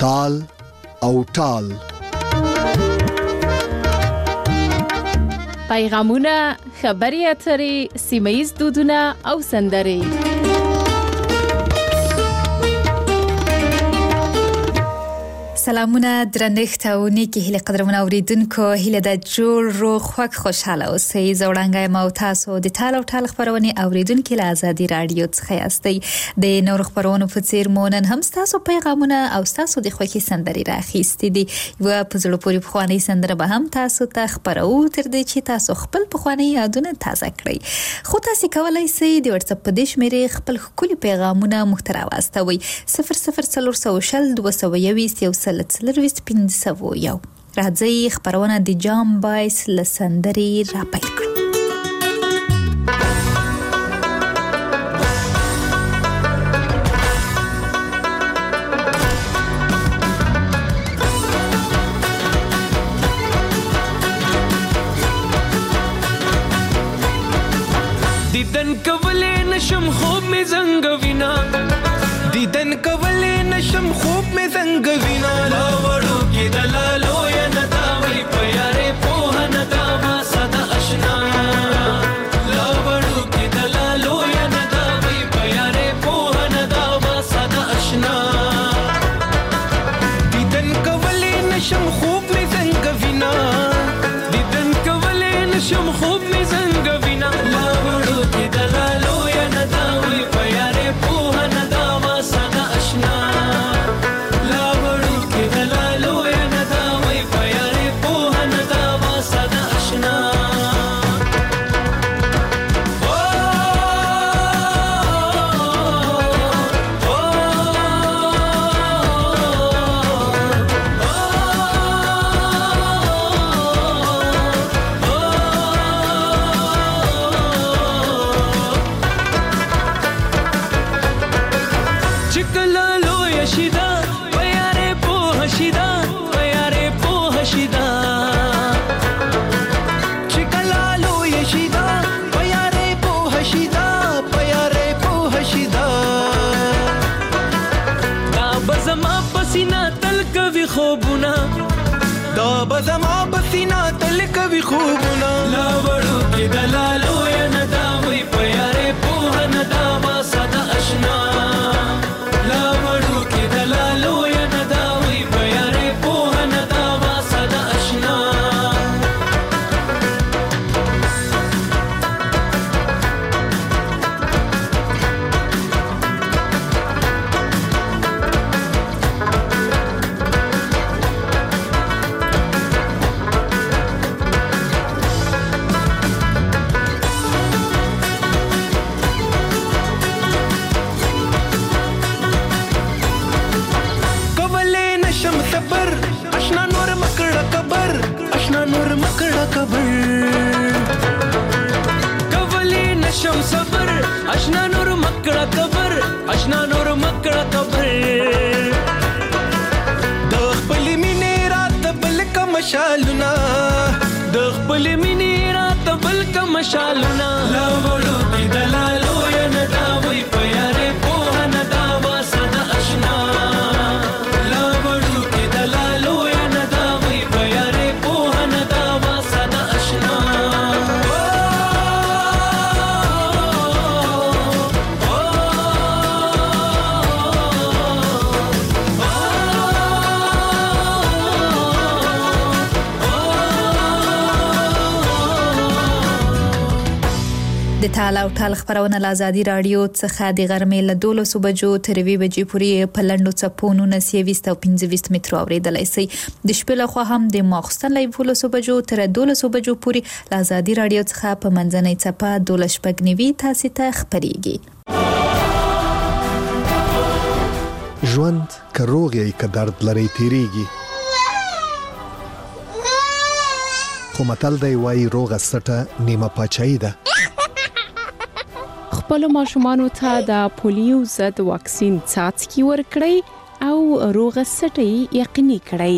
تال او ټال. پیغامونه، خبري اترې، سیمه‌ییز دودونه او سندرې. سلامونه درنښت او نیکی هیله قدرمن اوریدونکو، هیله د جوړ روغ خوږ خوشاله اوسئ. زوړنګ ما او تاسو د ټال او ټال خبرونه اوریدونکو له آزادي رادیو څخه یاستئ. د نور خبرونو په څیر مونن هم تاسو پیغامونه او تاسو د خوښي سندري راخېستې دي. یو په زړه پورې خواني سندره به هم تاسو ته خبرو تر دې چې تاسو خپل خواني یادونه تازه کړئ. خو تاسو کولای شئ د واتس اپ په دې شمیرې خپل خولي پیغامونه محتوا واستوي 00422 500 راځي خبرونه د جام بایس لسندري را پیل کړو. دیدن کولې نشم خوب می زنګوینا، دیدن کولې نشم خوب می زنګوینا، لا وړو کې دلالو یا ندا وی پیارې په ندا ما صدا آشنا، لا وړو کې دلالو یا ندا وی پیارې په ندا ما صدا آشنا، دیدن کولې نشم خوب می زنګوینا، دیدن کولې نشم خوب می زنګوینا، لا وړو کې دلالو یا ندا وی پیارې په ندا ما صدا آشنا، لا وړو کې دلالو یا ندا وی پیارې په ندا ما صدا آشنا. دا بزما پسینا تل کوي خوبونه، لا وړو کې دلالو یا ندا وی پیارې په ندا ما صدا آشنا، لا وړو کې دلالو یا ندا وی پیارې په ندا ما صدا آشنا. اشنا نور مکړه قبر، اشنا نور مکړه قبر، د خپل مینې رات بل کا مشالونه، د خپل مینې رات بل کا مشالونه، لا وړو کې دلالو یا ندا وی پیارې په ندا ما صدا آشنا، لا وړو کې دلالو یا ندا وی پیارې په ندا ما صدا آشنا. د ټال او ټال خبرونه له آزادي رادیو څخه د غرمې له 12 بجو تر 2 بجې پورې په لنډو څپونو 925 مترو اوریدلای شئ. د شپې له خوا هم د ماخستن له 12 بجو تر 12 بجو پورې له آزادي رادیو څخه په منځنۍ څپه 12 تاسو ته خبريږي. ژوند که روغ یې که درد لري تیریږي، خو متل دی وایي روغه سټه نیمه پاچاهي ده. خپل ماشومانو ته د پولیو ضد واکسین څاڅکي ورکړئ او روغه سټي یقیني کړئ.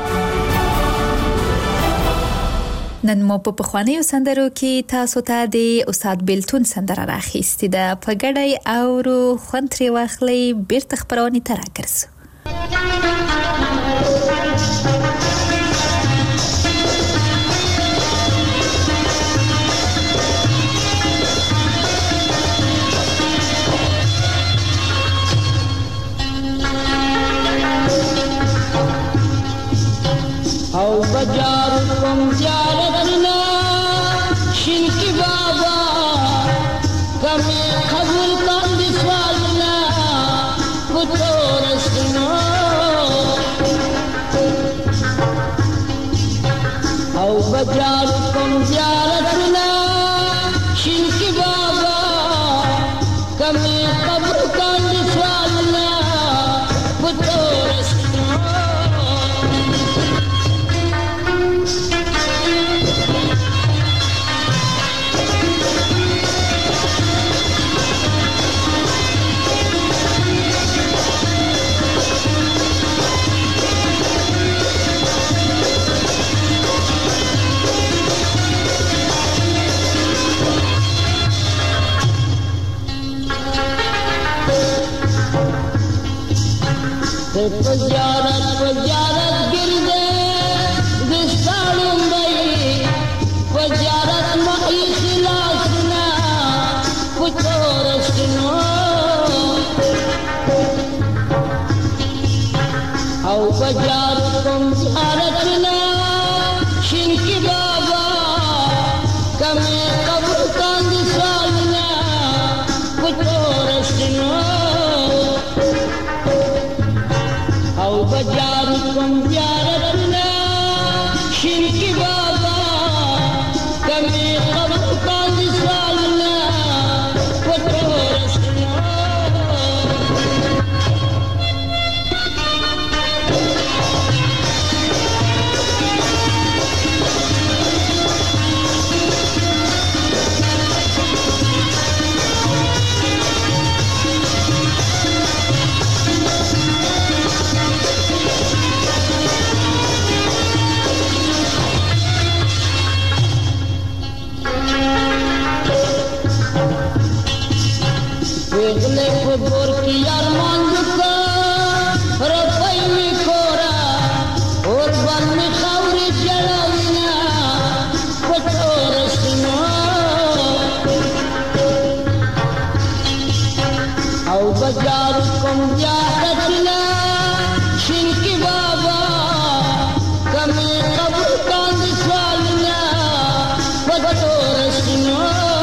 نن مو په پخوانیو سندرو کې تاسو ته د استاد بیلتون سندره راخېستې ده. په ګډه او خوند ترې واخلئ، بیرته خبرونه ته راګرځو. او بجار کم زیارتنا شنکی بابا کمی قبول کن دی سوالنا کتورستنا او بجار کم زیارتنا شنکی بابا کمی قبول کن دی سوالنا کتورستنا پجارت گردے دستانم بئی پجارت مخی خلاسنا کتورستنا او پجارت کم زیارتنا شنکی بابا کمی قبر کان دسالنا کتورستنا او بجار کم زیارتنا شنکی بابا کمی قبر کان دسالنا کتورستنا Vegle kubur ki arman duka Rabai mi kora Urban mi khawri jalawina Kotorasina Au bajar kum jahatina Shinki baba Kami qabur kan diswalina Kotorasina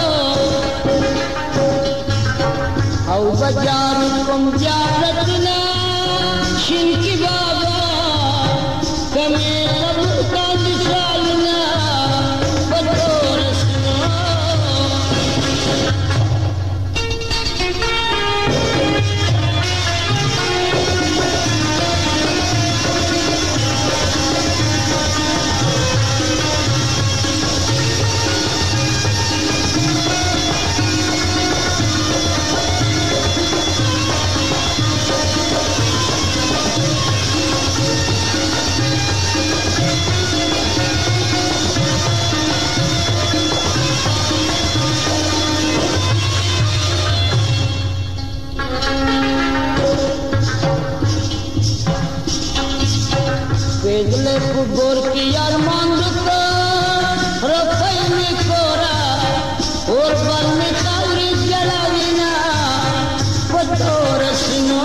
او بجار کم زیارتنا شنکی بابا کمی قبر کا دسالنا بدورستنا Vegle kubur ki arman duka Rabai mi kora Urban mi khawri jalawina Kotorasina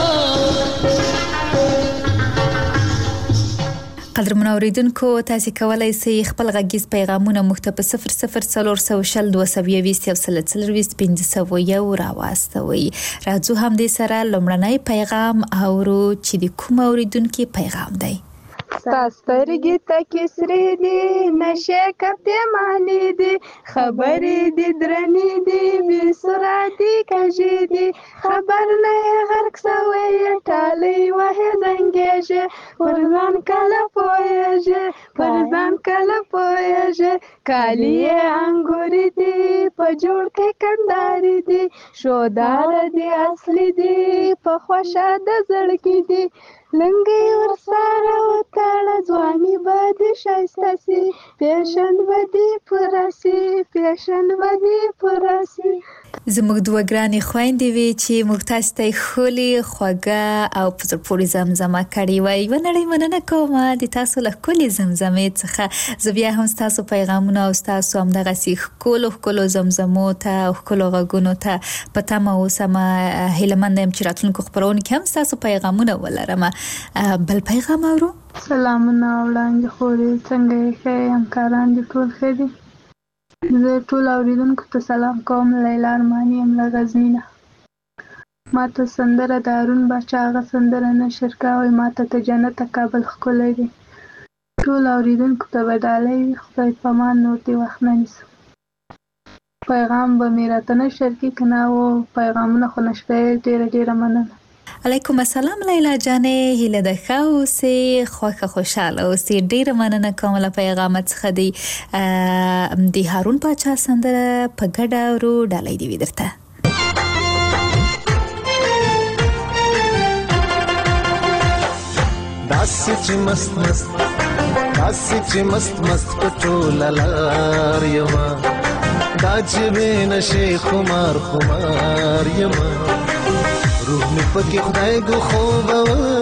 قدرمن اوریدونکو تاسو کولای شئ خپل غږیز پیغامونه موږ ته په 00402015 راواستوي. راځو هم دې سره لومړنی پیغام اورو چې د کوم اوریدونکو پیغام دی. سترګې تکې سرې دي نشه کپې مالې دي خبرې دي درنې دي بې سرعتي کږې دي خبر نه یې غرق سوی ټالۍ وهې زنګېږي پر ځان کله پوهېږي پر ځان کله پوهېږي کالي یې انګوري دي په جوړ کې کندارې دي شوداره دي اصلي دي په خوښه د زړګي دي لنګي ورسره وتاړه ځواني به دې ښایسته سي پیشن به دې پوره سي پیشن به دې پوره سي. زموږ دوه ګرانې خويندې وي چې موږ تاسو ته خولي خوږه او په زړه پورې زمزمه کړې وای. ونړۍ مننه کوم د تاسو له کلی زمزمې څخه. زه بیا هم تاسو پیغامونه او تاسو هم دغه سیخ کولو زمزمو ته او کولو غږونو ته پته ما اوسم. هیلمند يم چې راتلونکو خبرونه کې هم تاسو پیغامونه ولرم. بل پیغام اورو. سلامونه وړاندې خوري څنګه یې همکاران دي ټول ښه دي. زه ټول اوریدونکو ته سلام کوم. لیلا ارماني یم له غزنینه. ما ته سندره د هارون باچا هغه سندره نشر کوي ما ته جنت کابل ښکلی دی. ټول اوریدونکو ته به ډالۍ وي. خدای پامان نور دې وخت نه نیسم. پیغام به مې راته نشر کړي که نه و پیغامونه خو نشته. ډېره مننه. علیکم السلام لیلا جانې. هیله ده ښه اوسې خوښه خوشاله اوسې. ډېره مننه کوم له پیغامت څخه دی. د هارون باچا سندره په ګډه اورو. ډالۍ دې وي درته. داسې چې مست پټول لار یما دا چې به نشي خمار یما روح می پکې خدای گو خوب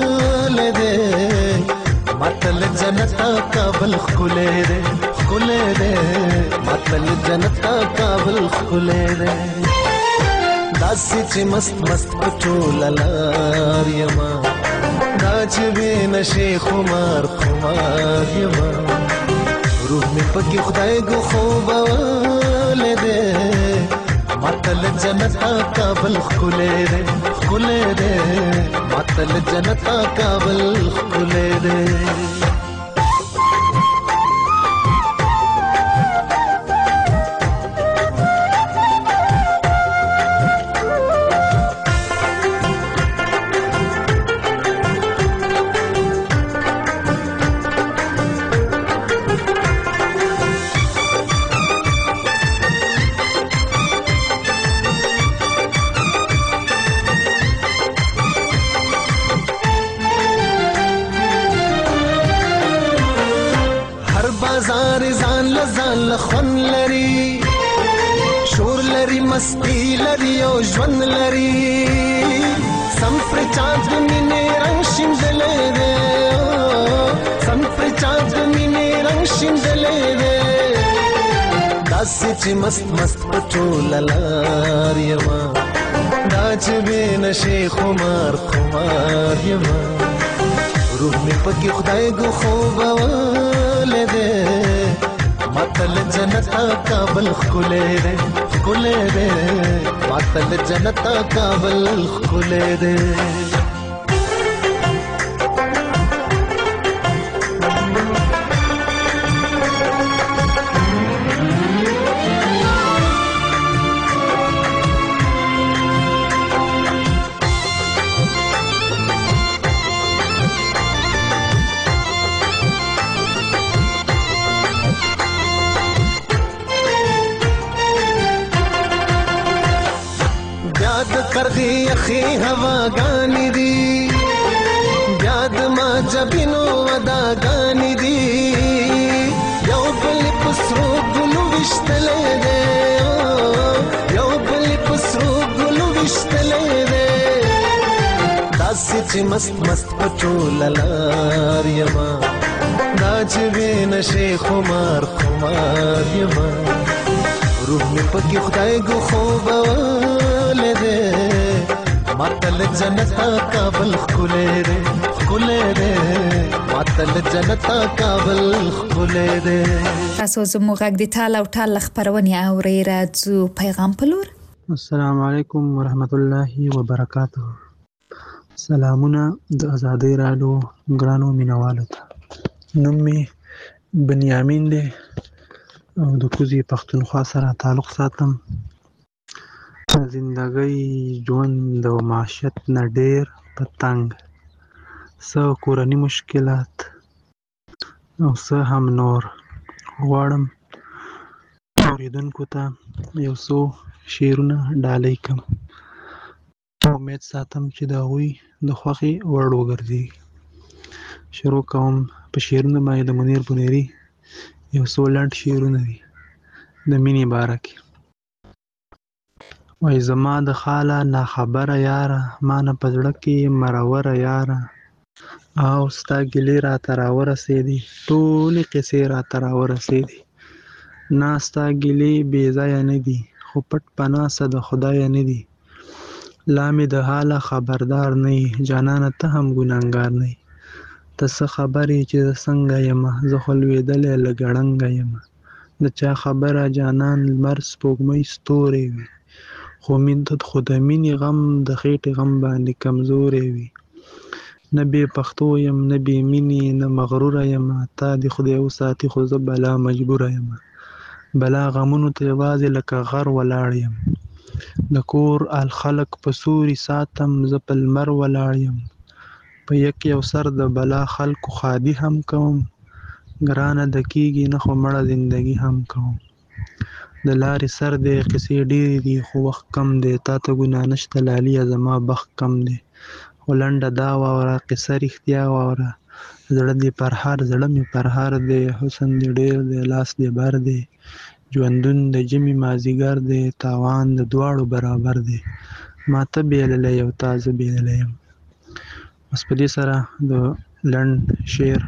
ولده مطل جنت کابل خله ده مطل جنت کابل خله ده داسې چې مست پټول لار یما دا چې به نشي خمار یما روح می پکې خدای گو خوب ولده مطل جنت کابل خله ده مطل جنت کابل خله ده. خون لري شور لري مستی لري او ژوند لري سم پر چاند مینې رنگ شیندلې ده سم پر چاند مینې رنگ شیندلې ده داسې چې مست پټول لار یما دا چې به نشي خمار یما روح می پکې خدای گو خوب ولده مطل جنت کابل خله ده مطل جنت کابل خله ده. کرغی اخی هوا گانی دی بیاد ما جبینو ودا گانی دی یو بل پسرو گلو وشتلے دے یو بل پسرو گلو وشتلے دے داسی چی مست پچول لار یما دا چوی نشی خمار یما روح می پکی خدای گو خوب ولده مطل جنت کابل خله ده مطل جنت کابل خله ده. تاسو زموږ غږ د ټال او ټال خبرونه اوري. راځو پیغام پلور. السلام علیکم ورحمت الله وبرکاته. سلامونه د آزادۍ رادیو ګرانو مینوالو ته. نوم می بنیامین دی او د کوزي پښتونخوا سره تعلق ساتم. زندګۍ ژوند او معاشت نه ډېر په تنګ څه کورني مشکلات او څه هم نور. غواړم اوریدونکو ته یو څو شعرونه ډالۍ کړم. امید ساتم چې د هغوی د خوښې وړ وګرځي. شروع کوم په شعرونه باندې د منیر بنيري یو څو لنډ شعرونه دي د مینې باره کې. وای زما د خاله ناخبره یاره، ما نه په زړه کې مروره یاره، او ستا ګیلې راته راورسېدې، ټولې قصې راته راورسېدې. نه ستا ګیلې بې ځایه نه دي، خو پټ په ناسته د خدایه نه دي. لا مې د حاله خبردار نه یې، جانانه ته هم ګناهګار نه یې. ته څه خبرې چې زه څنګه یمه، زه خو لوېدلی لږ ړنګه یمه. د چا خبره جانان لمر سپوږمۍ ستورې وي، خو د مینې غم د خېټې غم باندې کمزورې وي. نه بې پښتو یم نه بې مینې نه مغروره یمه، تا دې خدای وساتي خو زه بلا مجبوره یمه. بلا غمونو ته یوازې لکه غر ولاړ یم، د کور خلک په سوري ساتم، زه په لمر ولاړ یم. په یو سر د بلا خلکو ښادي هم کوم، ګرانه د کېږي نه خو مړه زندګي هم کوم. د لارې سر دی قصې ډېرې دي خو وخت کم دی، تا ته ګناه نشته لاليه زما بخت کم دی. خو لنډه دا واوره قصه رښتیا واوره، زړه دې پر هر زړه مې پر هر دی، حسن دې ډېر دی لاس دې بر دی، ژوندون د ژمي مازدیګر دی، تاوان د دواړو برابر دی. ما ته بېللی او تا زه بېللی یم. بس په دې سره د لنډ شعر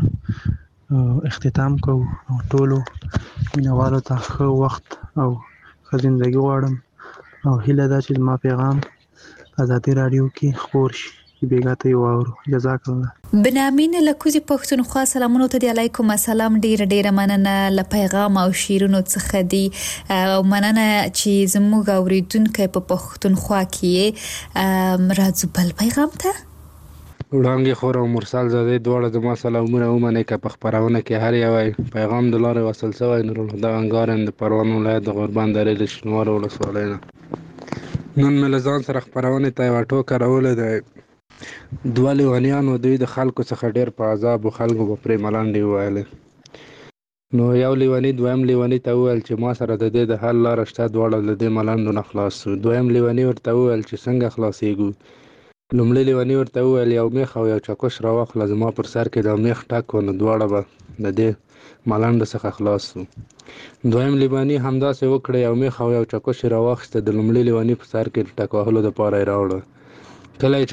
اختتام کوو او ټولو مینهوالو ته ښه وخت او ښه زندګي غواړم او هیله ده چې زما پیغام ازادي راډیو کې خپور شي چې بیګا ته یې واورو. جزاک الله. بنامین له کوزي پښتونخوا سلامونه ته دی. علیکم السلام. ډیره مننه له پیغام او شیرونو څخه دی او مننه چې زموږ اوریدونکو په پښتونخوا کې راځو بل پیغام ته. وړانګې خور او مرسل زاده دواړه زما سلامونه ومنئ که په خپرونه کې هر یو پیغام د لارې وصل شوی. نورالهدی انګارم د پروان ولایت د غوربند درې د شینوارو ولسوالۍ نه. نن مې له ځان سره خپرونې ته یوه ټوکه راوړې ده. دوه لیونیانو دوی د خلکو څخه ډېر په عذابو خلکو به پرې ملنډې وویلې. نو یو لیوني دویم لیوني ته وویل چې ما سره د دې د حل لاره شته، دواړه له دې ملنډو نه خلاص شو. دویم لیوني ورته وویل چې څنګه خلاصېږو. لومړی لیوني ورته وویل یو میخ او یو چکش راواخله، زما پر سر کې د میخ ټک و، نو دواړه به د دې ملنډو څخه خلاص شو. دویم لیوني همداسې وکړه، یو میخ او یو چکش یې راواخیسته، د لومړي لیوني په سر کې ټک وهلو دپاره یې راوړه. کله یې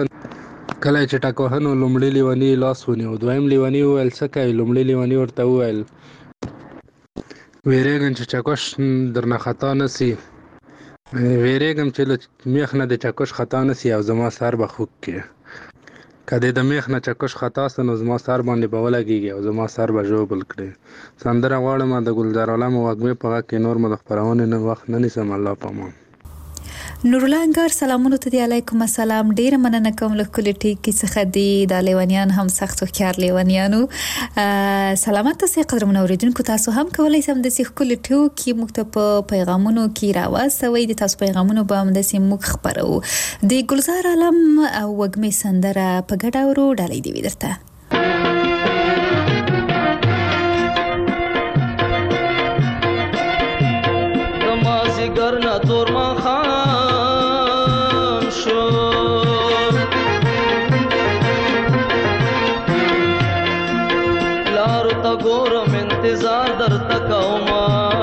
چې ټک وهنو لومړي لیوني لاس ونیو. دویم لیوني وویل څه کوې؟ لومړي لیوني ورته وویل ویرېږم چې چکش درنه خطا نه سي، ویرېږم چې له میخ نه د چکش خطا نه سي او زما سر به خوږ کړي. که دې د میخ نه چکش خطا سه نو زما سر باندې به ولګېږي او زما سر به ژوبل کړي. سندره غواړم د ګلزار عالم وږمې په غږ کې. نور مو د خپرونې نه وخت نه نیسم. الله پامان. نورالله انګار سلامونه ته دی. علیکم السلام. ډیره مننه کوم له کلی ټیکی څخه دی. دا لیونیان هم سخت هوښیار لیونیانو. سلامت تاسو قدرمن اوریدونکو، تاسو هم کولای شئ د سیخ کلی ټیکی موږ ته په پیغامونو کې راوستوي. د تاسو پیغامونو به هم د سیم موږ خبرو. د ګلزار عالم او وږمې سندره په ګډه ورو ډالۍ دی درته. ګرنا تور ما خام شو لارو تا ګورم انتظار درته کوما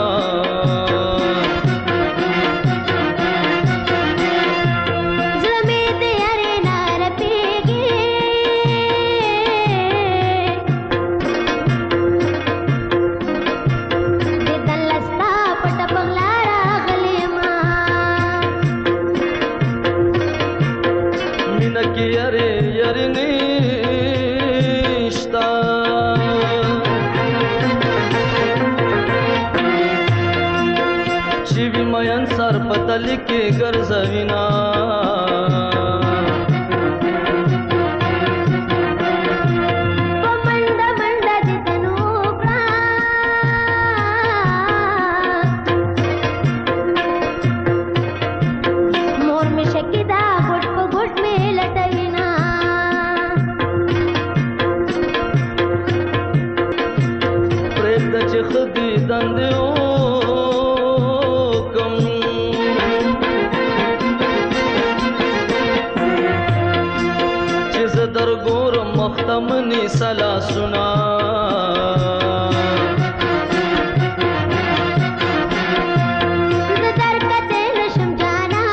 سر پتل کې ګرځوینا پمنډه منډه دې تنو پرا مور می شکیدا ګټ په ګټ می لټوینا پرېږد چې خدي دندې مختمنی سلا سنا در کته نشم جانا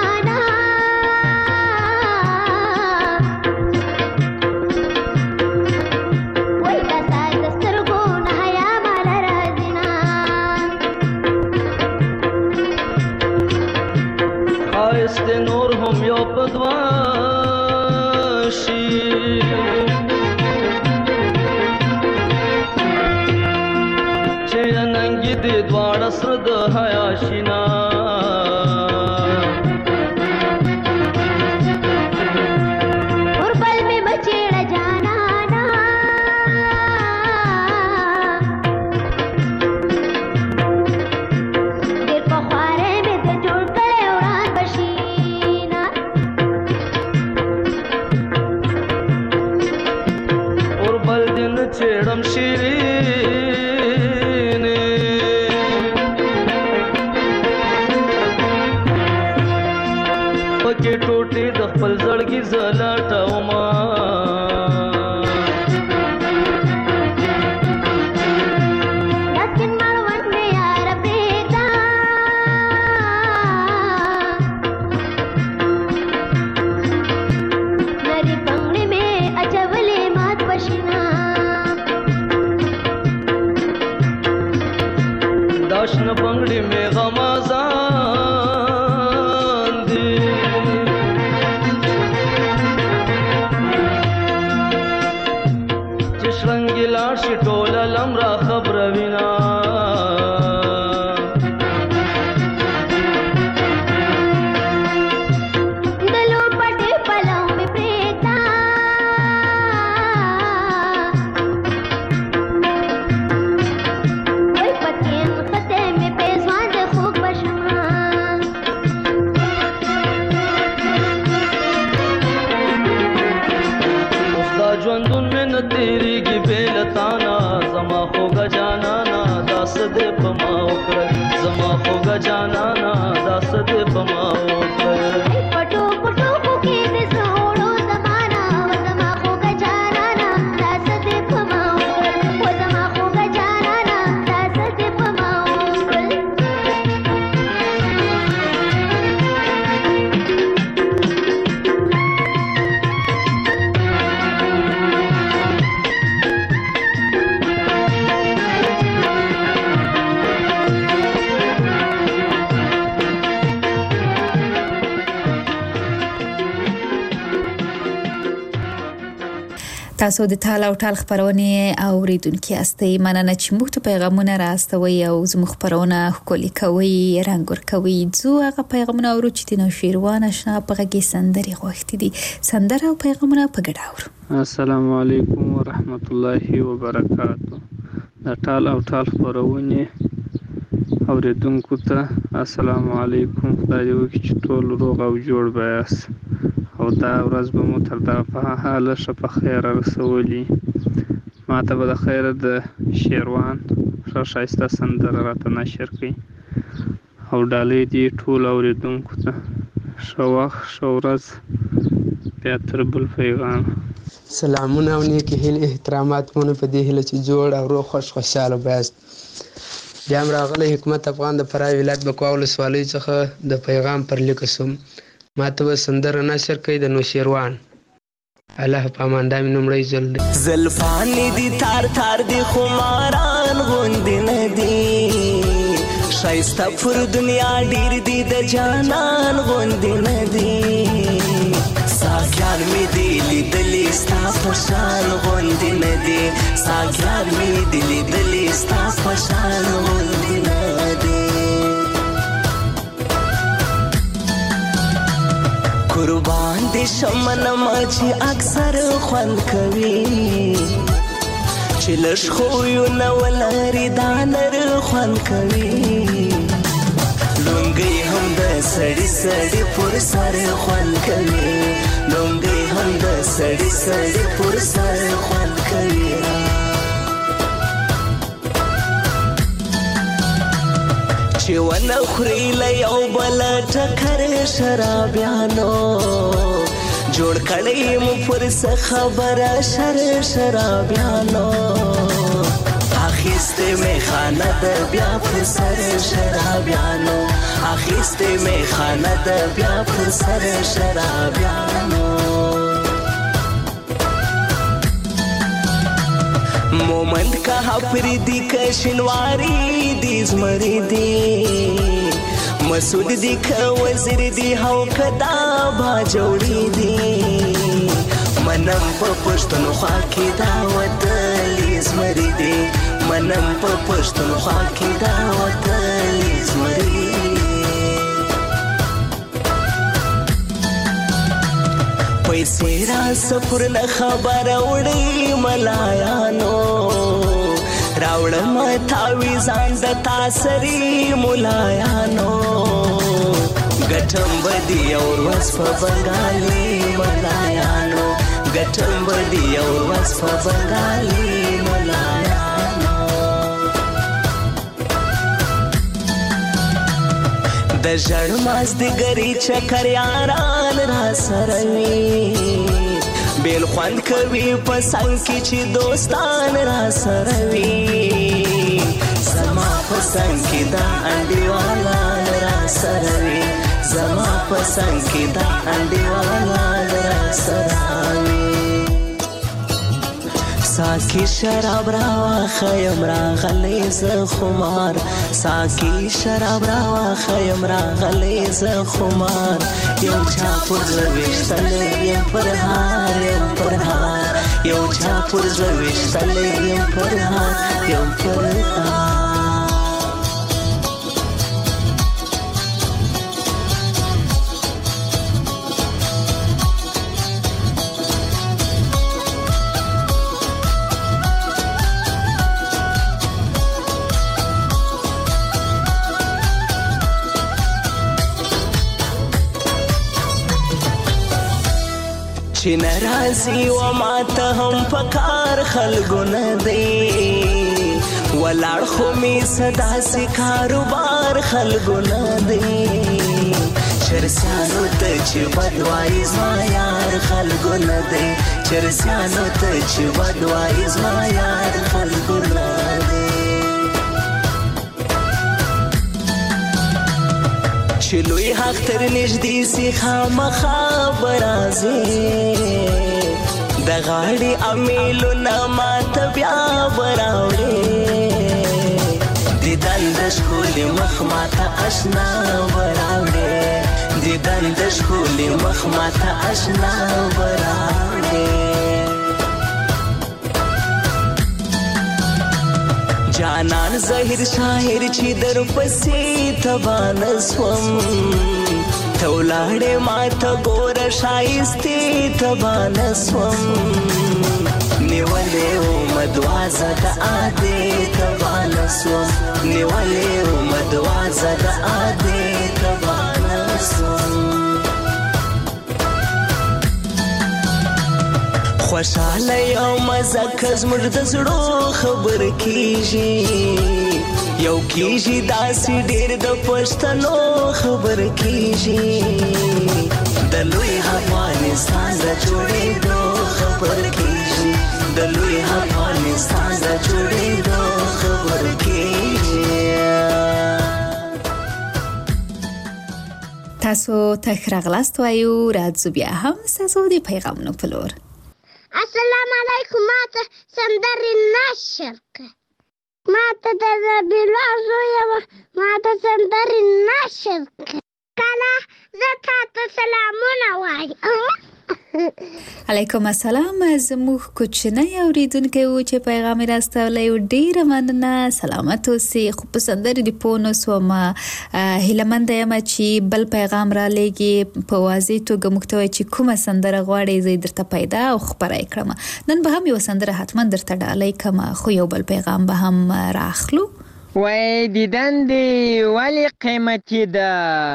دوا شي چې ننګې دې دواړه سره د حیا شینا چړم شیرینه پکې ټوټې د خپل زړګي زلاټوما لکن مړوند مې یار پریدا نری پنګړې مې اچولې مات پښینا داشن بنگڑی میں غمازان دی چش رنگی لاشی ٹولا لمرا خبر وینا دلو پٹے پلاؤ میں پریتا کوئی پکین خطے میں پیزوان دے خوب بشمان استا جوندون میں نہ تیری گی بیلتانا زما خوگا جانانا داس دے پما اکر زما خوگا جانانا داس دے پما اکر پٹو پٹو کو کی دے زوڑو زمانہ و زما خوگا جانانا داس دے پماؤ و زما خوگا جانانا داس دے پماؤ تاسو د تال او ټال خبرونه اوریدونکو یاستئ. مننه چې موږ ته پیغامونه راستوي او زموږ خبرونه ښکلي کوي، رنګ ورکوي. زه هغه پیغامونه اورو چې د نوشیروان آشنا په غږی سندري غوښتي دي. سندره او پیغامونه په ګډه اورو. السلام علیکم ورحمت الله وبرکاتہ. د ټال او ټال خبرونه اوریدونکو ته السلام علیکم. خدای دې وکړي چې ټول روغ او جوړ بیاس او دا ورځ به مو تر دا په حاله ښه په خیر رسولي. ما ته به د خیر د شیروان ښه ښایسته سندره راته نشر کړي او ډالۍ دې ټول اوریدونکو ته ښه وخت ښه ورځ. بیا تر بل پیغام سلامونه او نیکې هیلې احترامات مونږ په دې هیله چې جوړ او روغ خوشحاله بیاست. بیا هم راغلی حکمت افغان د فراه ولایت بکوا ولسوالۍ څخه د پیغام پر لیکه سوم. ما ته به سندره نشر کوي د نوشیروان. الله پامان دا مې لومړی ځل دی. زلفانې دي تار تار دي خماران غوندې نه دي، ښایسته پر دنیا ډېر دي د جانان غوندې نه دي. ساقیان مې دي لیدلي ستا په شان غوندې نه دي، ساقیان مې دي لیدلي ستا په شان غوندې نه دي. قربان دې شمنما چې اکثر خوند کوي، چې لږ خویونه ولري دا نر خوند کوي. لونګۍ هم د سړي سړي پر سر خوند کوي، لونګۍ هم د سړي سړي پر سر خوند کوي. چې ونه خوري له یو بل ټکر شرابیانو، جوړ کړی مو پر څه خبره شرابیانو. اخیستې میخانه د بیا پر سر شرابیانو، اخیستې میخانه د بیا پر سر شرابیانو. مومند کها پردی که شنواری دی زمری دی، مسعود دی که وزیر دی هو کدا با جوړی دی منم په پښتونخوا کې دا وطن زمری دی منم په پښتونخوا کې دا وطن زمری پیسې را سفر نه خبر وړي ملایانو راوړم تاویزان د تاسری ملایانو ګټم بدی اور وس په بنگالي ملایانو ګټم بدی اور وس په بنگالي ملایانو د ژړ مازدیګري چکر یاران را سره وي بیل خوند کوي په څنګ کې چې دوستان را سره وي زما په څنګ کې دا انډیوالان را سره وي زما په څنګ کې دا انډیوالان را سره وي ساکی شراب راواخیم راغلی زه خمار ساکی شراب راواخیم راغلی زه خمار یو چا پر زړه ویشتلی یم پر هار یم پر هار یو چا پر زړه ویشتلی یم پر هار یم پر هار چې ناراضي و ماته هم پکار خلکو نه دی ولاړ خو می صدا سي کاروبار خلکو نه دی چرسانو ته چې بدوایي زما یار خلکو نه دی چرسانو ته چې بدوایي زما یار خلکو نه دی چې لوی حق تر نږدې سي خامخا به راځي د غاړې امیلونه ماته بیا به راوړې دیدن د ښکلي مخ ماته اشنا به راوړې دیدن د ښکلي مخ ماته اشنا به راوړې جانان ظاهر شاعر چې در پسې تبان سوم ته ولاړې ماته ګوره ښایستې تبان سوم نیولې ومه دوازه د ادې تبان سوم نیولې ومه دوازه د ادې تبان سوم خوشاله یو مزه که زموږ د زړو خبر کېږي یو کېږي داسې ډېر د پښتنو خبر کېږي د لوی افغانستان د جوړېدو خبر کېږي د لوی افغانستان د جوړېدو خبر کېږي تاسو ته ښه راغلاست وایو راځو بیا هم ستاسو د پیغامونو په لور السلام علیکم ماته سندرې نشر که ماته د نبیلا زویه وه ماته سندرې نشر که کله زه تاته سلامونه وایم علیکم السلام زموږ کوچنی اوریدونکی و چې پیغام یې راستولی و ډېره مننه سلامت اوسئ خو په سندرې د پوه نه سومه هیلهمنده یم چې بل پیغام رالیږي په واضح توګه موږ ته وایي چې کومه سندره غواړئ زه یې درته پیدا او خپره یې کړم نن به هم یوه سندره حتما درته ډالۍ کړم خو یو بل پیغام به هم راخلو وای دیدن دې ولې قیمتي ده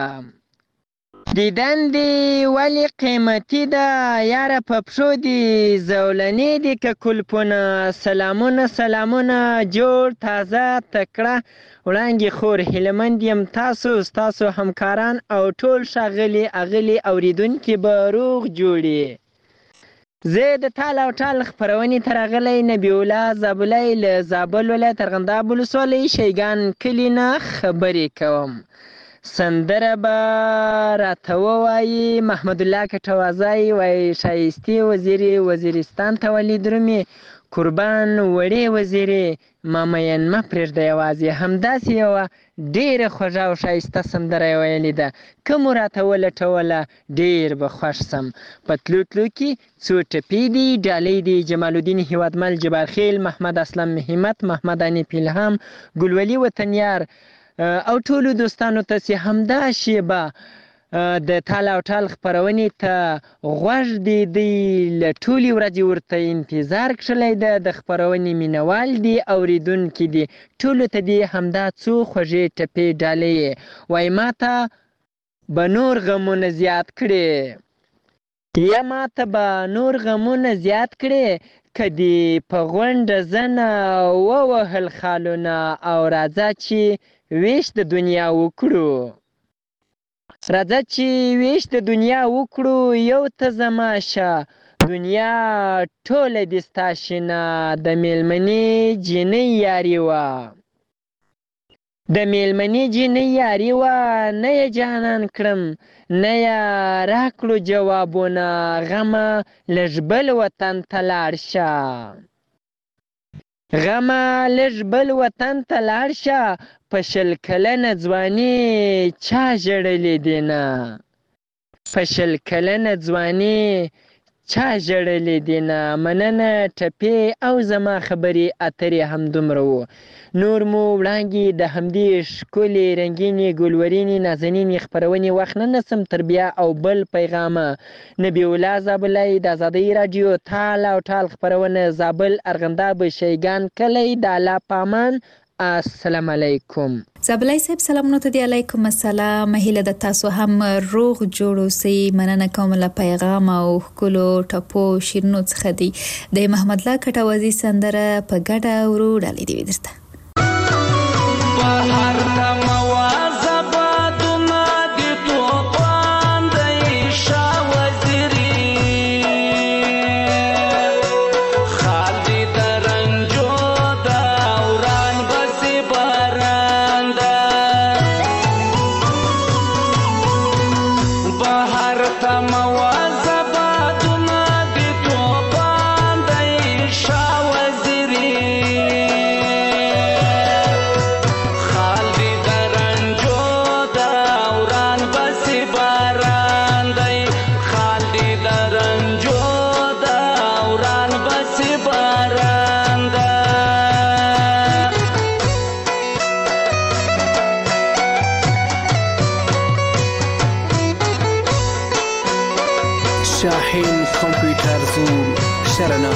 دیدن دې ولې قیمتي ده یاره په پښو دې زولنې دي که کلپونه سلامونه سلامونه جوړ تازه تکړه وړانګې خور هیلهمند یم تاسو ستاسو همکاران او ټول ښاغلي اغلي اوریدونکي به روغ جوړي زه د تال او ټال خپرونې ته راغلی نبی الله زابلی له زابل ولایت ارغنداب ولسوالۍ شیګان کلي نه خبرې کوم سندره به راته ووایي محمد الله کټوازی وایي شایستې وزیرستان ته ولید رومي قربان وړې وزیرې مامین مه پرېږده یوازې. همداسې یوه ډېره خوږه او ښایسته سندره یې ویلې ده: که مو راته ولټوله ډېر به خوښ سم. په تلو تلو کې څو ټپې دي، ډالۍ دي جمالالدین هیوادمل، جبارخیل، محمد اسلم، همت، محمد انیف الهام، ګلولي وطنیار او ټولو دوستانو ته چې همدا شیبه د تال او ټال خپرونې ته غوږ دی، دوی له ټولې ورځې ورته انتظار کښلی ده، د خپرونې مینوال دي، اورېدونکي دي، ټولو ته دې همدا څو خوږې ټپې ډالۍ وایي: ما ته به نور غمونه زیات کړې، یا ما ته به نور غمونه زیات کړې، که دې په غونډه زنه ووهل خالونه، او راځه چې ویش د دنیا وکړو، راځه چې ویش د دنیا وکړو، یو ته زما شه دنیا ټوله دې ستا شینه، د میلمنې جینۍ یاري وه، د میلمنې جینۍ یاري وه، نه یې جانان کړم نه یې راکړو جوابونه، غمه لږ بل وطن ته لاړ شه، غمه لږ بل وطن ته لاړ شه، په 20 کلنه ځواني چا ژړلې دینه، په 20 کلنه ځواني چا ژړلې دینه. مننه ټپې او زما خبرې اترې همدومره وو. نور مو وړاندې د همدې ښکلې رنګینې ګلورینې نازنینې خپرونې وخت نه نسم تر بیا او بل پیغامه. نبی الله زابلی د ازادۍ راډیو تال او ټال خپرونه، زابل، ارغنداب، شیګان کلی، د الله پامان. السلام علیکم. زابلای صاحب سلامونه ته دی. علیکم السلام. هیله د تاسو هم روغ جوړ اوسئ. مننه کوم له پیغام او ښکلو ټپو شیرینو څخه دی. د محمد الله کټوازي سندره په ګډه ورو ډالۍ دی درته. بهر ته موازباتونه د توپان دی شاه وزیري، خالي د رنجو د اوران بسې باران ده، بهر ته موازباتونه د توپان دی شاه وزیري، شاهین کامپیوتر زون شرنا.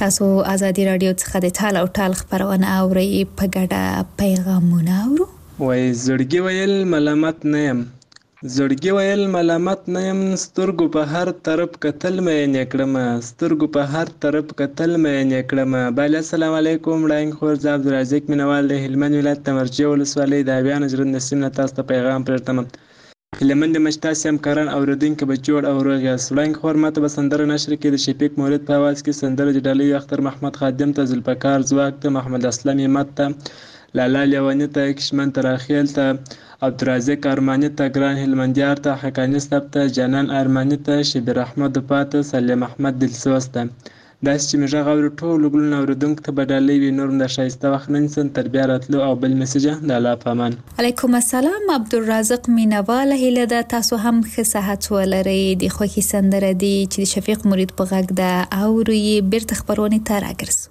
تاسو ازادي رادیو څخه د ټال او ټال خبرونه اورئ په ګډه پیغامونه اورو. وای زړګي ویل ملامت نه يم، زړګي ویل ملامت نه يم، سترګو په هر طرف کتل مې نکړم، سترګو په هر طرف کتل مې نکړم. بله السلام علیکم وړاندې خور زه عبدالرزاق مینوال د هلمند ولایت د مرجع ولسوالۍ د ابیان ژرند سیم نه تاسو ته پیغام پرېږدم. هلمند مشت تاسې همکاران اورېدونکي به جوړ او روغ یاست. وړاندې خور ماته به سندره نشر کړي د شفیق مولد په اواز کې سندره د ډالۍ اختر محمد خادم ته، ذوالفقار ځواک ته، محمد اسلم همت ته، لالا لیواني ته، کشمن تراخیل ته، عبدالرزاق ارماني ته، ګران هلمندیار ته، حقاني صاحب ته، جانان ارماني ته، شبیر احمد پاته، سلیم احمد دلسوز ته. داسې چې مې غږ اوري ټولو ګلونو اورېدونکو ته به ډالۍ وي. نور د ښایسته وخت نه نیسم تر بیا راتلو او بل میسیجه د الله په امان. علیکم السلام عبدالرزاق مینوال، هیله ده تاسو هم ښه صحت ولرئ. د خوښي سندره دی چې د شفیق مرید په غږ ده اورو یې بیرته خبرونې ته راګرځو.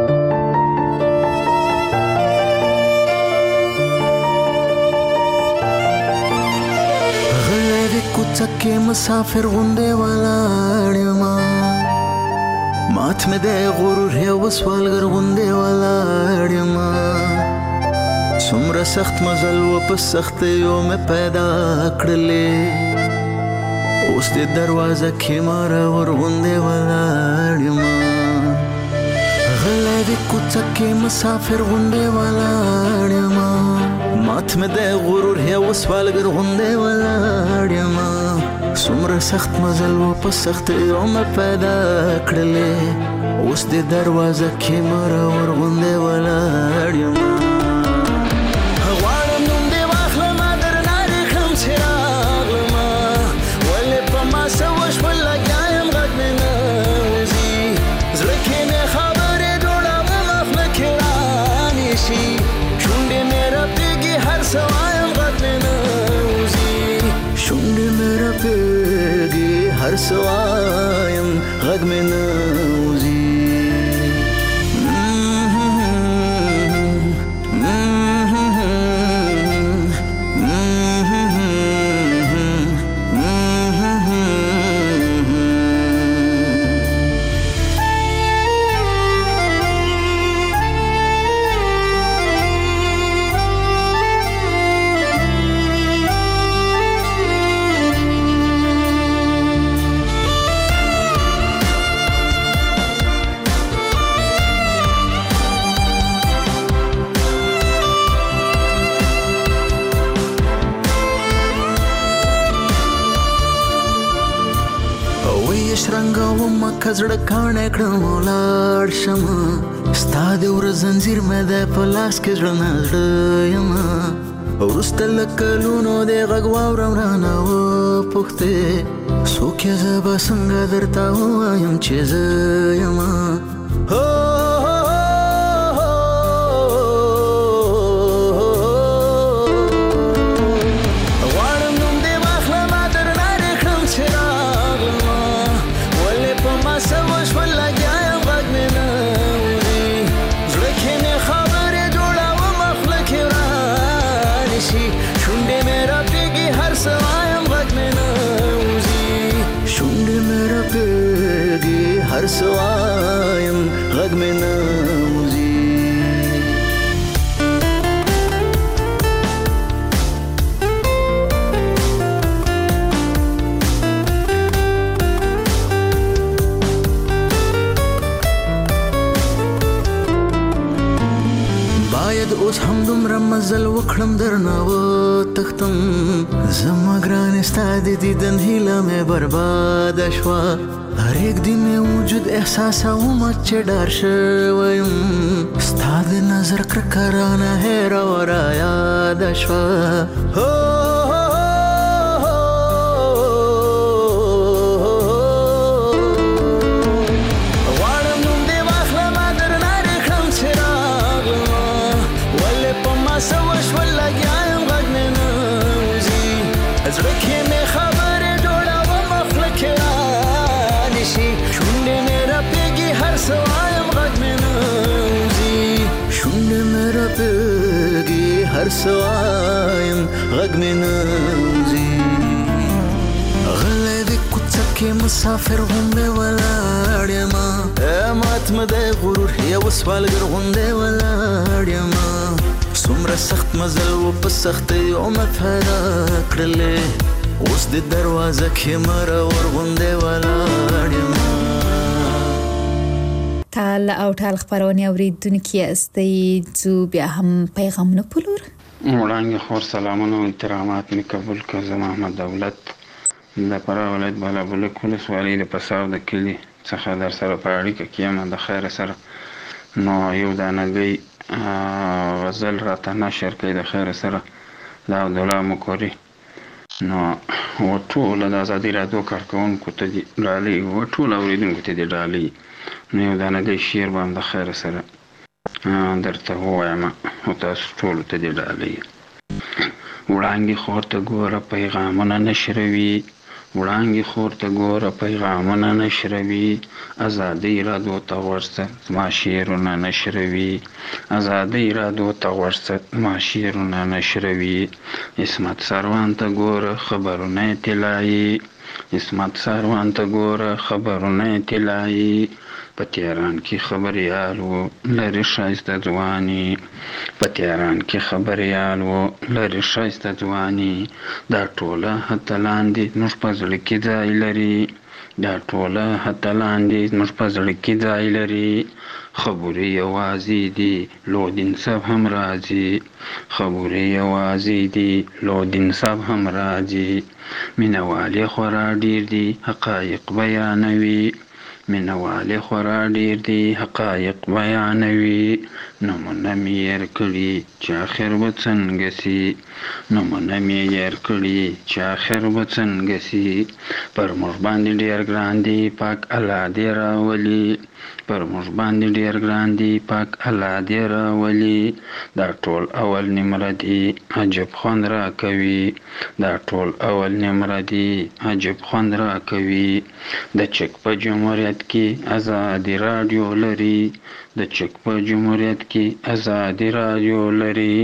کوڅه مسافر غوندې ولاړ یمه، مات مې دی غرور یو سوالګر غوندې ولاړ یمه، څومره سخت مزل و په سختیو مې پیدا کړلې، اوس دې دروازه کې مارور غوندې ولاړ یمه، غلی د کوڅه کې مسافر غوندې ولاړ یمه، مات مې دی غرور یو سوالګر غوندې ولاړ یمه، څومره سخت مزل و په سختیو مې پیدا کړلې، اوس دې دروازه کې مرور غوندې ولاړ یمه، غواړم نوم دې واخلمه درنه دې کړم چې راغلمه، ولې په ما څه وشول لګیا یم غږ مې نه وځي، زړه کې مې خبرې جوړوم خوله کې رانیسي، شونډې مې رپېږي هر څه وایم غږ مې نه وځي، شونډې مې رپېږي هر څه وایم غږ مې نه وځي. کزړه کاڼی کړم ولاړ شمه، ستا د ورځ زنځیر مې دی په لاس کې زړه نه زړه یمه، وروسته له کلونو دې غږ واورم رانه وپوښتې، څوک یې زه به څنګه درته ووایم چې زه یمه، هر څه وایم غږ مې نه وځي. باید اوس هم دومره مزل وکړم درنه وتښتم، زما ګرانې ستا د دیدن هیله مې برباده شوه، پرېږدي مې وجود احساسوم چې ډار شوی یم، ستا د نظر کرکه رانه هېره و رایاده شوه، غواړم نوم دې واخلمه درنه دې کړم چې راغلمه، ولې په ما څه وشول لګیا یم غږ مې نه وځي، زړه کې مې خبرې جوړوم خوله کې رانیسي، شونډې مې رپېږي هر څه وایم غږ مې نه وځي، شونډې مې رپېږي هر څه وایم غږ مې نه وځي، غلی د کوڅه کې کې مسافر غوندې ولاړ یم مات مې د غرور یو سوالګر غوندې ولاړ یم څومره سخت مزل و په سختۍ عمر پیدا کړلې اوس د دروازه کې مرور غوندې ولاړ یم. تال او ټال خبرونه اوریدونکو یاستئ جو بیا هم پیغامونه پلور وړاندې خور سلامونه او احترامات می قبول کړ. زه محمد دولت د فراه ولایت بالابلوک ولسوالۍ د پساو د کلي څخه در سره په اړیکه کې یم د خیر سره. نو یو دانګۍ غزل راته نشر کړي د خیر سره د عبدالله مکوري. نو ټول د ازادي راډیو کارکونکو ته دې ډالۍ ټول اوریدونکو ته دې ډالۍ. نو یو دانګۍ شعر به هم د خیر سره درته ووایم او تاسو ټولو ته دې ډالۍ. وړانګې خور ته ګوره پیغامونه نشروي وړانګې خور ته ګوره پیغامونه نشروي ازادي راډیو ته ورسه زما شعرونه نشروي ازادي راډیو ته ورسه زما شعرونه نشروي. عصمت سروان ته ګوره خبرونه طلایي عصمت سروان ته ګوره خبرونه طلایي په تهران کې خبریال و لري ښایسته ځواني په تهران کې خبریال و لري ښایسته ځواني دا ټوله هته لاندې زموږ په زړه کې ځای لري دا ټوله هته لاندې زموږ په زړه کې ځای لري. خبرې یوازې دي لودین صاحب هم راځي خبرې یوازې دي لودین صاحب هم راځي مینهوالې خورا ډېر دي حقایق بیانوي مینهوالې خورا ډېر دي حقایق بیانوي. نومونه مې یېر کړي چې آخر به څنګه سي نومونه مې یېر کړي چې آخر به څنګه سي پر موږ باندې ډېر ګران دي پاک الله دې راولي پر موږ باندې ډېر ګران دي پاک الله دې راولي. دا ټول اول نمره دي عجب خوند را کوي دا ټول اول نمره دي عجب خوند را کوي. د چک په جمهوریت کې ازادي راډیو لري د چک په جمهوریت کې ازادي راډیو لري.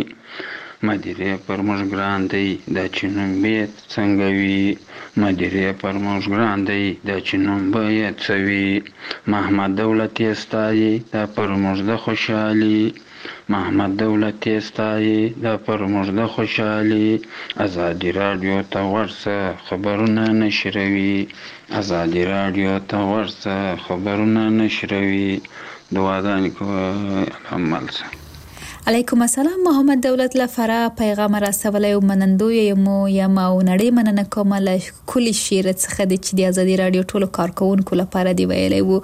مدیرې پر موږ ګران دی دا چې نوم بیت څنګه وي مدیرې پر موږ ګران دی دا چې نوم بیت څه وي. محمد دولت یې ستایي دا پر موږ د خوشحالي محمد دولت یې ستایي دا پر موږ د خوشحالي. ازادي راډیو ته ورسه خبرونه نشروي ازادي راډیو ته ورسه خبرونه نشروي. دعاګانې کوه عمل سه. علیکم السلام محمد دولت لفرا پیغام راستولی او منندوی یم او نړۍ مننه کوم له کلی شعر څخه د چې د ازادي راډیو ټولو کارکونکو لپاره دی ویلی وو.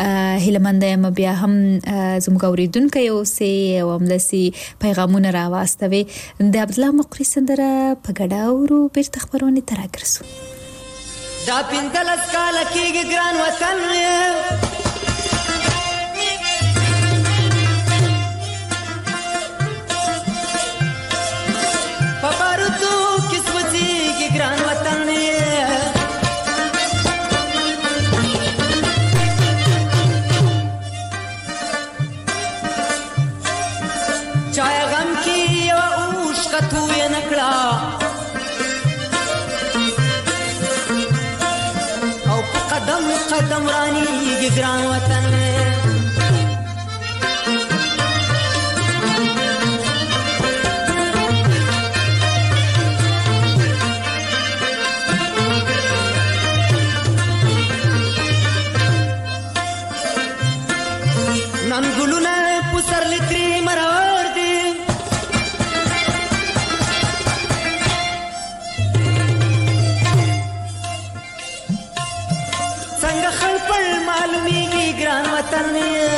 هیله یم بیا هم زموږ اوریدونکي اوسئ او همداسې پیغامونه راواستوي. د عبدالله مقری سندره په ګډه اورو بیرته خپرونې ته راګرځو. دا 15 کاله کېږي ګران وطن ګران وطن چای غم کی یو اوش کتو یې نکړه او په قدم قدم رانی ګران وطن نن ګلونه پسر لتري مرور دي څنګه خپل معلومیږي ګران وطن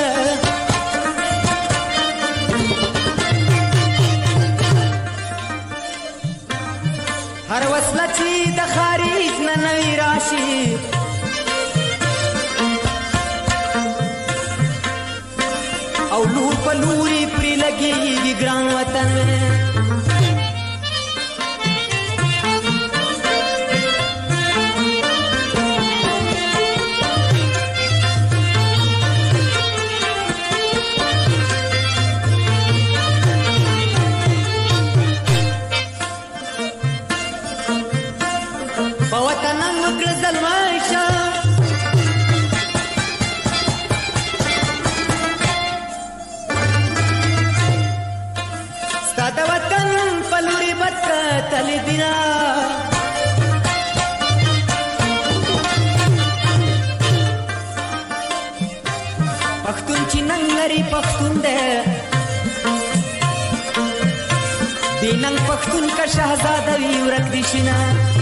هر وسله چې د خارج نه نوی راشي او لور په لوري پرې لګېږي ګران وطن په وطن مکړه زلمی شه تل دینا پښتون چې ننګ لري پښتون دی بې ننګ پښتون که شهزاده وي ورک دي شینه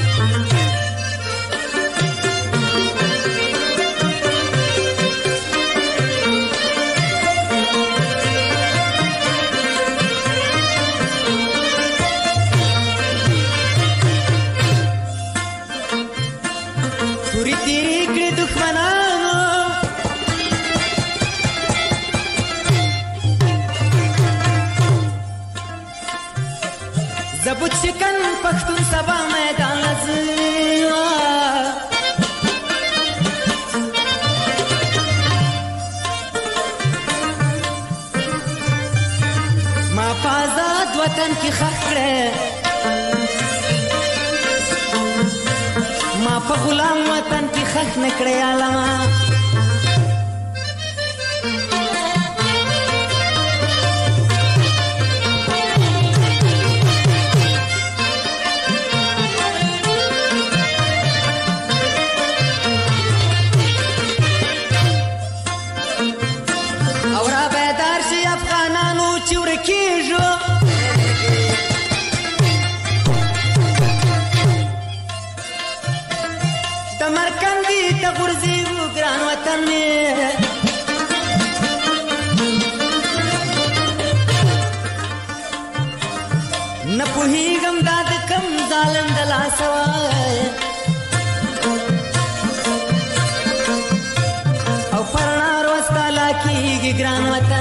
زبوت شکن پښتون سبا میدان لزیوا ما په آزاد وطن کې خښ کړې ما په غلام وطن کې خښ نه کړې عالمه نه پوهیږم دا د کم ظالم د لاسه وای او پر رڼا روز تالا کېږي ګران وطن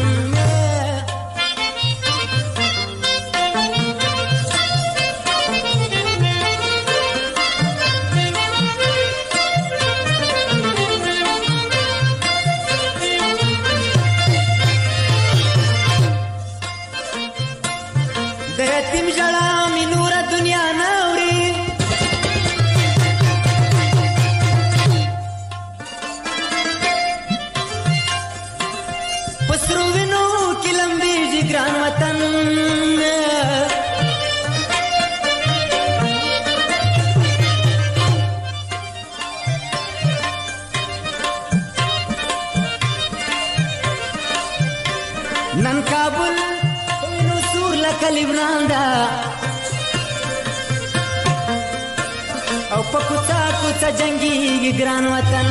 نن کابل نو سور لکه لبنان دا او په کوڅه کوڅه جنګيږي ګران وطن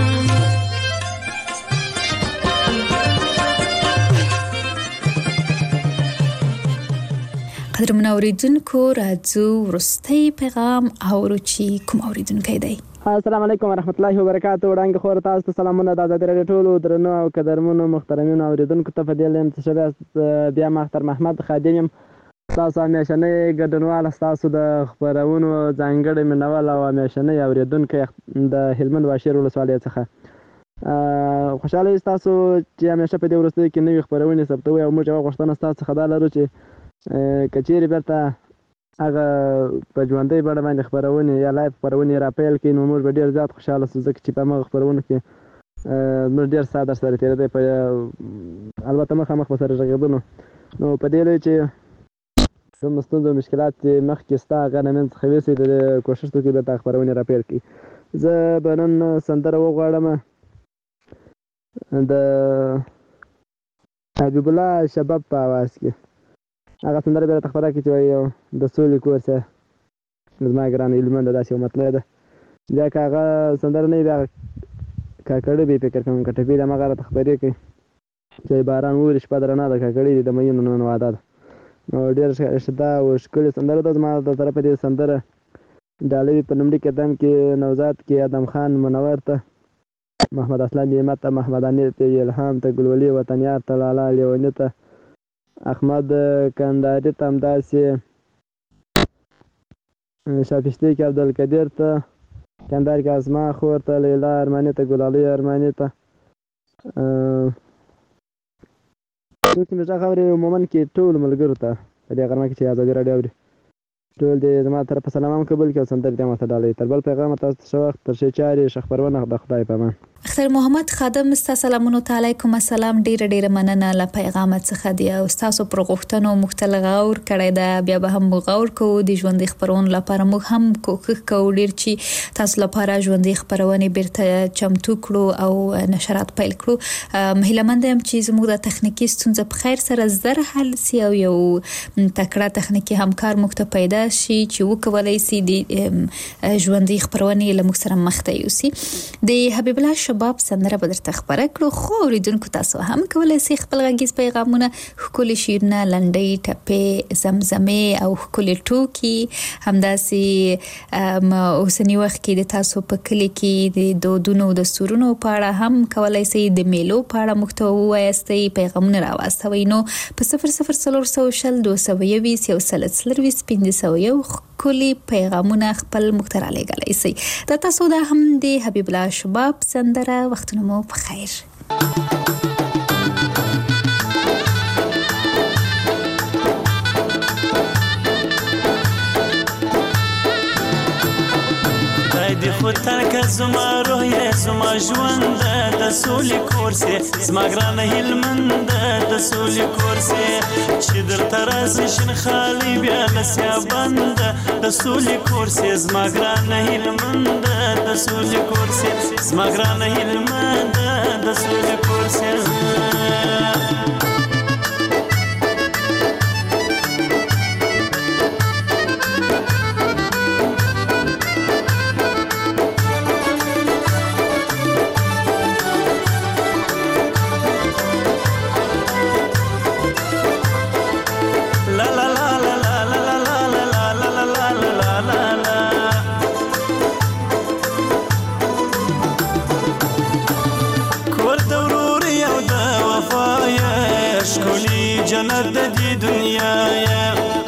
قدرمن اوریدونکو راځو وروستی پیغام اورو چې کوم اوریدونکی دی السلام علیکم ورحمت الله وبرکاته وړاندې خور تاسو ته سلامونه د آزادۍ راډیو ټولو درنو او قدرمنو محترمینو اوریدونکو ته په دې لیم چې بیا مختر محمد خادم یم تاسو همیشنی ګډونوال تاسو د خبرونو ځانګړی منول او همیشنی اوریدونکی د هلمند واشیر ولسوالۍ څخه خوشاله تاسو چې همیشه په دې وروستیو کې نوې خبرونه ثبتوي او موږ یو غوښتنه تاسو څخه دا لرو چې کچېرې بیرته هغه په ژوندۍ بڼه باندې خپرونې یا لایف خپرونې راپیل کړي نو موږ به ډېر زیات خوشحاله شو ځکه چې په همغه خپرونو کې موږ ډېر ساعت درسره تېرېدی په البته مخامخ به سره غږېدو نو په دې لوی چې کوم ستونزې او مشکلات چې مخکې شته هغه له منځ څخه یوسئ د کوښښ وکړئ بیرته خپرونې راپیل کړي زه به نن سندره وغواړم د حبیب الله شباب په اواز کې هغه سندره به راته خپره کړي چې وایي د سولې کور څه زما ګرانو هلمند داسې یو مطلع ده بیا که هغه سندره نه وي بیا کاکړي به یې فکر کوم که ټپې د همغه راته خپرې کړي چې باران ووري شپه درنه ده کاکړي دي د میینو نن واده ده نو ډېر ښه او ښکلې سندره ده زما د طرفه دې سندره ډالوي په لومړي قدم کې نوزاد کې ادم خان منور ته محمد اسلام نعمت ته محمد انیر ته الهام ته ګلولي وطنیار ته لالا لیوني ته احمد کنداري ته همداسې شاپشتي کې عبدالقدیر ته کندهار کې اسما خور ته لیلا ارماني ته ګلالۍ ارماني ته څوک مې دا خبرې عموما کې ټول ملګرو ته په دې غرمه کې چې ازادي راډیو اوري ټول دې زما طرفه سلام قبول کړه سندرې دې ماته ډالۍ تر بل پیغام تاسو ښه وخت تر شي چارې ښه خبرونه د خدای په امان اختر محمد خادم سلامونه علیکم السلام ډیره مننه له پیغام څخه دی او تاسو پر غوښتنو مختلف غور کړی دا بیا به هم غور کوو د ژوند خبرون لپاره موږ هم کوښښ کوو ډیر چې تاسو لپاره ژوند خبرونه بیرته چمتو کړو او نشرات پیل کړو مهلمند هم چې زموږ د تخنیکی ستونزه په خیر سره زر حل سی او یو تکړه تخنیکی همکار موږ ته پیدا شي چې وکولای شي د ژوند خبرونه له موږ سره مخ ته یوسي د حبیب الله شباب سندره به درته خبره کړو خو اوریدونکو تاسو هم کولای شئ خپل غږیز پیغامونه ښکلي شعرونه لنډۍ ټپې زمزمې او ښکلي ټوکي همداسې اوسنی وخت کې د تاسو په کلی کې د دودونو د دستورونو په اړه هم کولای شئ د میلو په اړه محتوا وایستئ پیغامونه راواستوئ نو په 00400 220 130 1501 کلی پیغامونه خپل مختار علیګلای شئ دا تاسو دا هم د حبیب الله شباب سندره وختونه مو په خیر دی خودتن که زما روح زما ژوند د سولې کورسې زما ګرانه هلمند د سولې کورسې چې درته راشي شین خالي بیا لسیا بند د سولې کورسې زما ګرانه هلمند د سولې کورسې زما ګرانه هلمند د سولې کورسې جنت د دې دنیا یا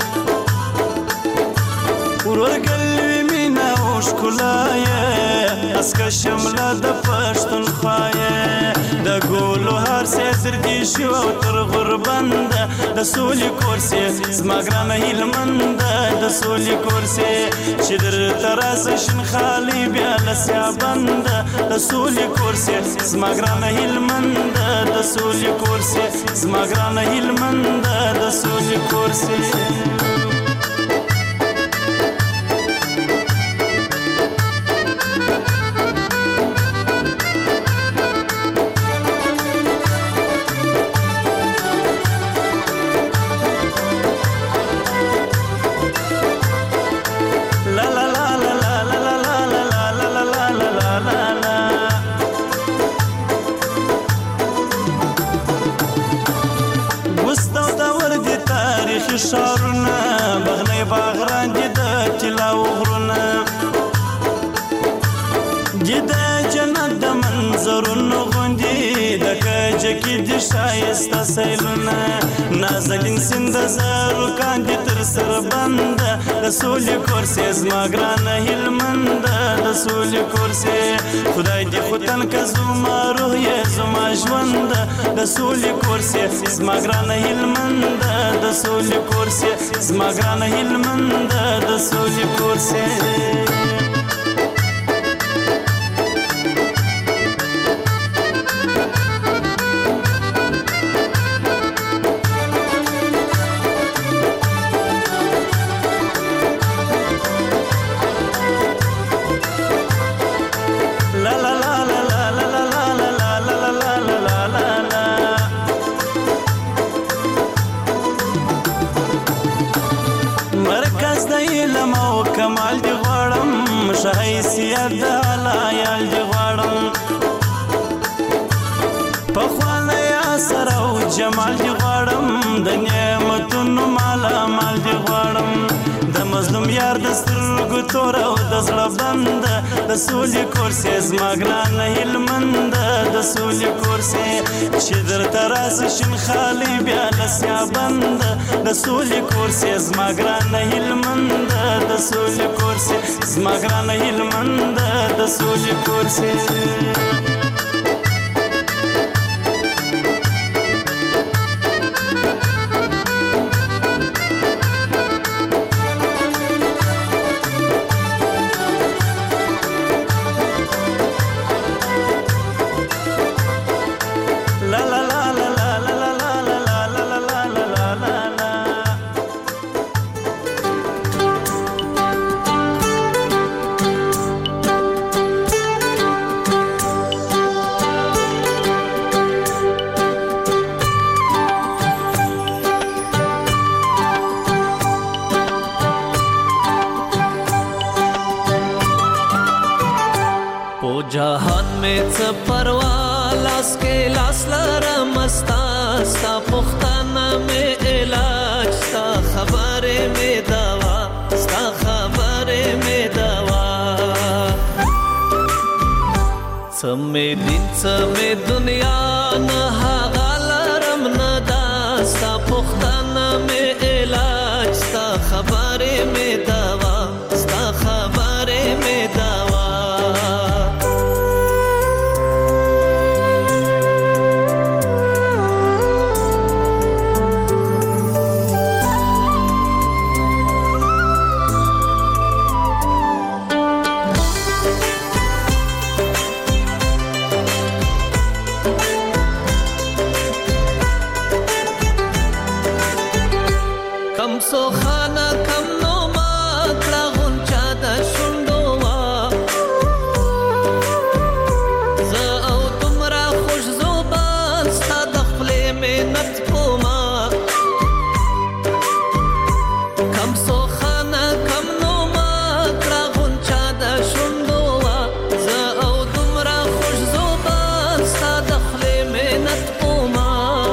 ورګلوي مینا او ښکلا یا اسکه شمله د پښتونخوا یا د ګولو هر څه تر دې شو او تر غربند د سولې کورسې زما ګرانه هلمند د سولې کورسې چې درته راشي شین خالي بیا لسیا بند د سولې کورسې زما ګرانه هلمند د سولې کورسې زما ګرانه هلمند د سولې کورسې شارونه بغنی باغران دي د تلاو غرونه دي د جنت د منظرونو غوندي د کجه کې د شایسته سیلونه نازنین سیند زارو کاندي تر سر بند د سولې کورسې زما ګرانه هلمند د سولې کورسې خدای دې خدان که زما روح یې زما ژوند د سولې کورسې زما ګرانه هلمند د سولې کورسې زما ګرانه هلمند د سولې کورسې کمال دی غواړم شایسته د علایال دی غواړم په خوانه سره او جمال دی غواړم د نعمتونو مالا مال دی غواړم د مظلوم یار د سترګو تور او د زړه بند د سولې کورسې زما ګرانه هلمند د سولې کورسې چې درته راشي شین خالي بیا لسیا بند د سولې کورسې زما ګرانه هلمند د سولې کورسې زما ګرانه هلمند د سولې کورسې جهان میں څه پروا لاس کې لاس لرم ستا ستا پوښتنه مې علاج ستا خبرې مې دوا ستا خبرې مې دوا څه مې دین څه مې دنیا نه هغه لرم نه دا ستا پوښتنه مې علاج ستا خبرې مې دوا ستا خبرې مې دوا سو خانه کم نو ما کړه غونچا د شونډو وا زه او تمرا خوش زوبان ستا د خپلې محنت کوما کم سو خانه کم نو ما کړه غونچا د شونډو وا زه او تمرا خوش زوبان ستا د خپلې محنت کوما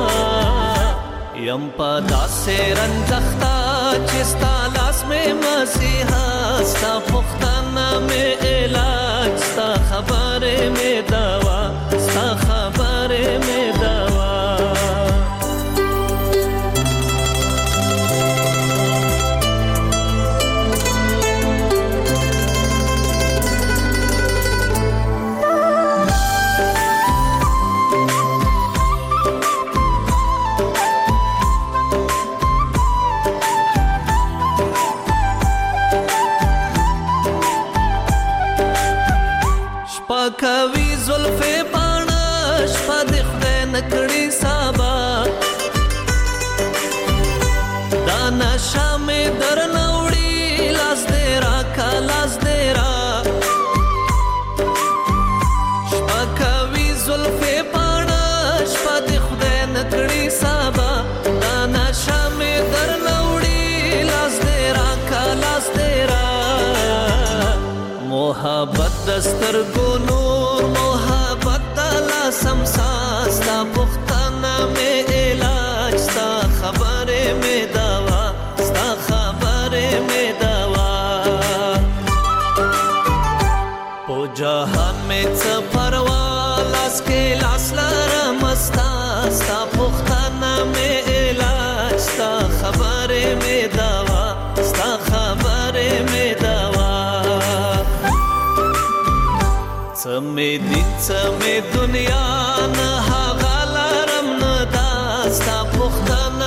یم په داسې رنځختا چستا لاس میں مسیحا ستا پختانا میں علاج ستا خبر میں دوا ستا خبر میں دوا کوي زلفې باڼه شپه د خدای نه کړي سبا دا نشه مې درنه وړي لاس دې راکه لاس دې را شپه کوي زلفې باڼه شپه د خدای نه کړي سبا دا نشه مې درنه وړي لاس دې راکه لاس دې را محبت دسترګو نور محبت دلا سمسا ستا پختانا میں علاج ستا خبرې میں دوا ستا خبرې میں دوا پو جهان میں څه پروا لاس کې لاس لرم ستا ستا پختانا میں علاج ستا خبرې میں دوا ستا خبرې میں دوا څه مې دین څه مې دنیا نه هغه لرم نه دا ستا پوښتنه